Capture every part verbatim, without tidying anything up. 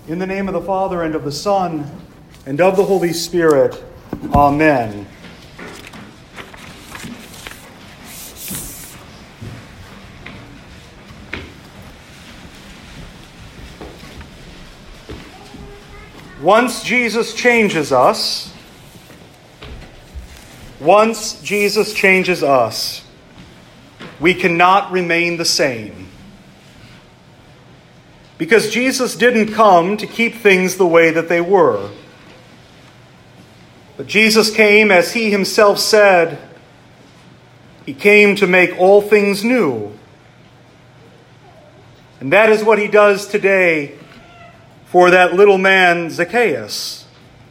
In the name of the Father, and of the Son, and of the Holy Spirit. Amen. Once Jesus changes us, once Jesus changes us, we cannot remain the same. Because Jesus didn't come to keep things the way that they were. But Jesus came, as he himself said, he came to make all things new. And that is what he does today for that little man, Zacchaeus.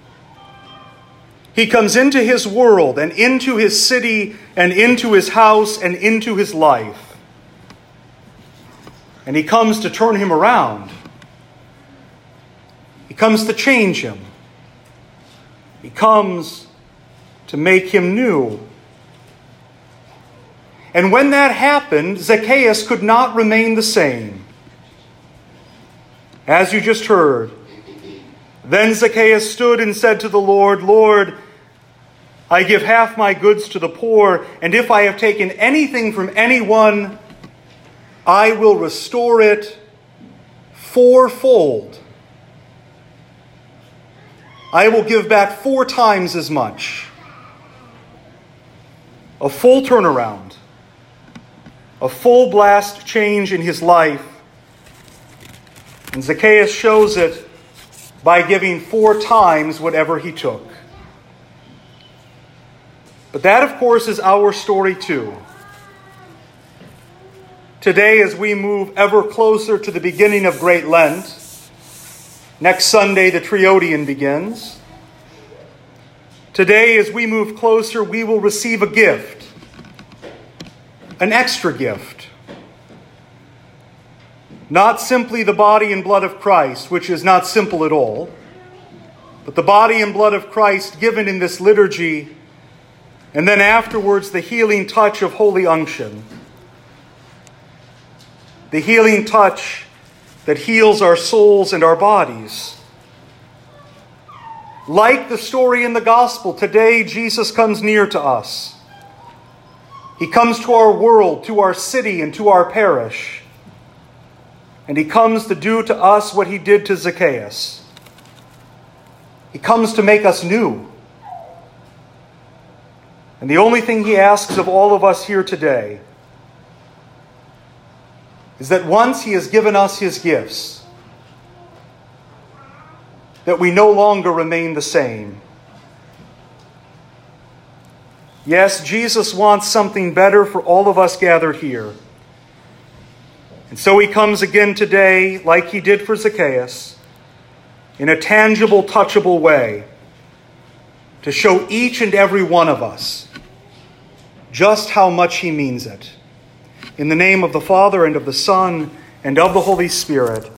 He comes into his world and into his city and into his house and into his life. And he comes to turn him around. He comes to change him. He comes to make him new. And when that happened, Zacchaeus could not remain the same. As you just heard, then Zacchaeus stood and said to the Lord, "Lord, I give half my goods to the poor, and if I have taken anything from anyone, I will restore it fourfold. I will give back four times as much." A full turnaround, a full blast change in his life. And Zacchaeus shows it by giving four times whatever he took. But that, of course, is our story too. Today, as we move ever closer to the beginning of Great Lent, next Sunday the Triodian begins. Today, as we move closer, we will receive a gift, an extra gift. Not simply the body and blood of Christ, which is not simple at all, but the body and blood of Christ given in this liturgy, and then afterwards the healing touch of Holy Unction. The healing touch that heals our souls and our bodies. Like the story in the gospel, today Jesus comes near to us. He comes to our world, to our city, and to our parish. And he comes to do to us what he did to Zacchaeus. He comes to make us new. And the only thing he asks of all of us here today is that once he has given us his gifts, that we no longer remain the same. Yes, Jesus wants something better for all of us gathered here. And so he comes again today, like he did for Zacchaeus, in a tangible, touchable way, to show each and every one of us just how much he means it. In the name of the Father, and of the Son, and of the Holy Spirit.